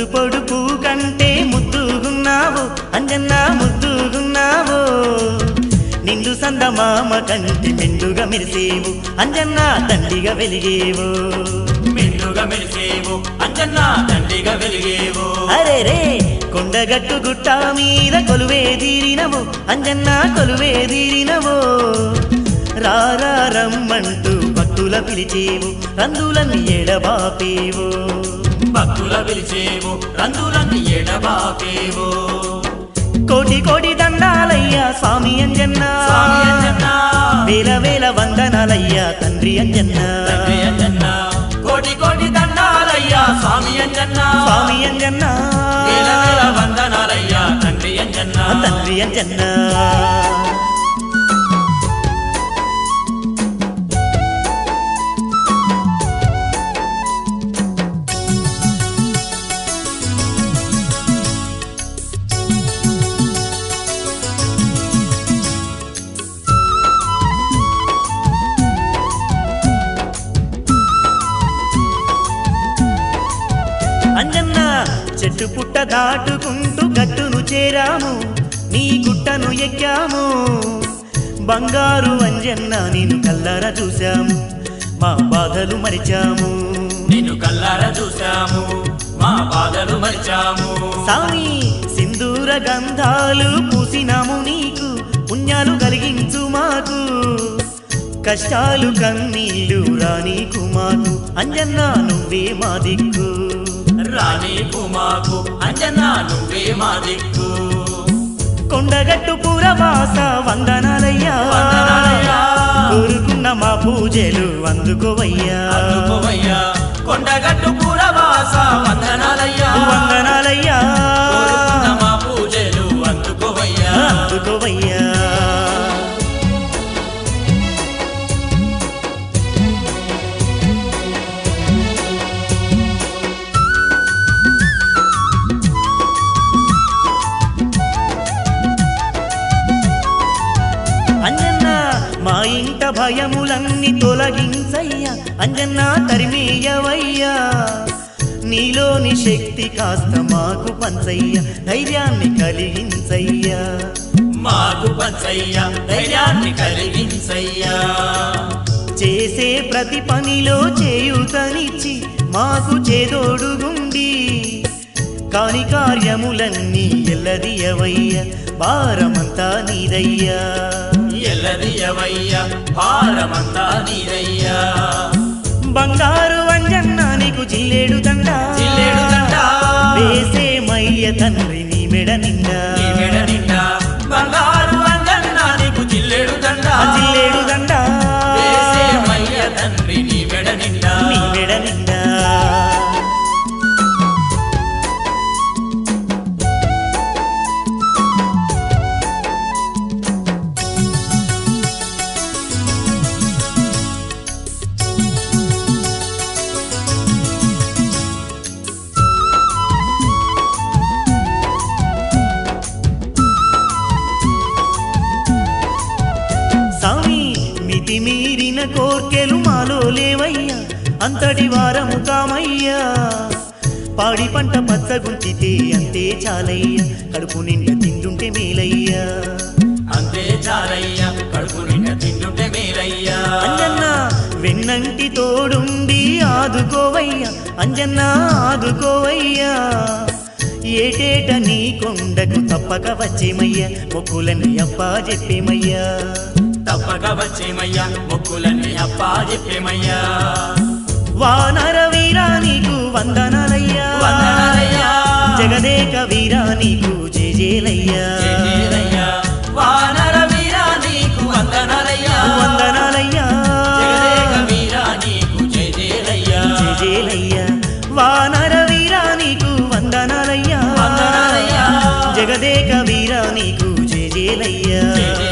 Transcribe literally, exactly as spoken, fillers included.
ముద్దు పొడుపు కంటే ముద్దుగున్నావు అంజన్న ముద్దుగున్నావు నిండు సందమామ కంటి మెండుగా మెరిసేవు అంజన్న దండిగా వెలిగేవు మెండుగా మెరిసేవు అంజన్న దండిగా వెలిగేవు అరే రే కొండగట్టు గుట్ట మీద కొలువే తీరినవు అంజన్న కొలువే తీరినవు రారా రమ్మంటూ భక్తుల పిలిచేవు రందులన్నీ ఎడబాపేవు భక్తుల పిలిచేవు రందులన్నీ ఎడబాపేవు కోటి కోటి దండాలయ్యా స్వామి అంజన్న స్వామి అంజన్న వేల వేల వందనాలయ్యా తండ్రి అంజన్న తండ్రి అంజన్న కోటి కోటి దండాలయ్యా స్వామి అంజన్న స్వామి అంజన్న వేల వేల వందనాలయ్యా తండ్రి అంజన్న తండ్రి అంజన్న అంజన్న చెట్టు పుట్ట దాటుకుంటూ గట్టును చేరాము నీ గుట్టను ఎక్కాము బంగారు అంజన్న నేను కల్లారా చూశాము మా బాధలు మరిచాము నిన్ను కల్లారా చూశాము మా బాధలు మరిచాము సామి సింధూర గంధాలు పూసినాము నీకు పుణ్యాలు కలిగించు మాకు కష్టాలు కన్నీళ్ళు రానీకు మాకు అంజన్న నువ్వే మా దిక్కు రాణి కుమాకు అంజన్న నువ్వే మా దిక్కు కొండగట్టు పురవాస వందనాలయ్యా వందనాలయ్యా. కోరుకున్న మా పూజలు అందుకోవయ్యా అందుకోవయ్యా కొండగట్టు పురవాస వందనాలయ్యా వందనాలయ్యా కోరుకున్న మా పూజలు అందుకోవయ్యా అందుకోవయ్యా అంజన్న మా ఇంట భయములన్నీ తొలగించయ్యా అంజన్న తరిమేయవయ్యా నీలోని శక్తి కాస్త మాకు పంచయ్యా ధైర్యాన్ని కలిగించయ్యా మాకు పంచయ్యా ధైర్యాన్ని కలిగించయ్యా చేసే ప్రతి పనిలో చేయూతనిచ్చి మాకు చేదోడుగుండి కాని కార్యములన్నీ ఎల్లదియవయ్యా భారమంతా నీదయ్యా ఎల్లదియవయ్యా భారమంతా నీదయ్యా బంగారు అంజన్న నీకు జిల్లేడు దండ జిల్లేడు దండ వేసే మయ్య తండ్రి నీ మెడ నిండా నీ మెడ నిండా బంగారు అంజన్న నీకు జిల్లేడు దండ జిల్లేడు దండ వేసే మయ్య తండ్రి నీ మెడ నిండా నీ మెడ నిండా సామి మితి మీరిన కోర్కెలు మాలో లేవయ్యా అంతటి వారము కామయ్యా పాడి పంట పచ్చగుంచితే అంతే చాలయ్యా కడుపు నిండా తింటుంటే మేలయ్యా అంతే చాలయ్యా కడుపు నిండా తింటుంటే మేలయ్యా అంజన్న వెన్నంటి తోడుండి ఆదుకోవయ్యా అంజన్న ఆదుకోవయ్యా ఏటేట నీ కొండకు తప్పక వచ్చేమయ్యా మొక్కులని అప్పా చెప్పేమయ్యా తప్పక వచ్చేమయ్యా మొక్కులన్నీ అప్పా చెప్పేమయ్యా వానర వీరా నీకు వందనాలయ్యా వందనాలయ్యా జగదేక వీరా నీకు జేజేలయ్యా జయజయలయ్యా వానర వీరా నీకు వందనాలయ్యా వందనాలయ్యా జగదేక వీరా నీకు జయజయలయ్యా జేజేలయ్యా వానర వీరా నీకు వందనాలయ్యా వందనాలయ్యా జగదేక వీరా నీకు జేజేలయ్యా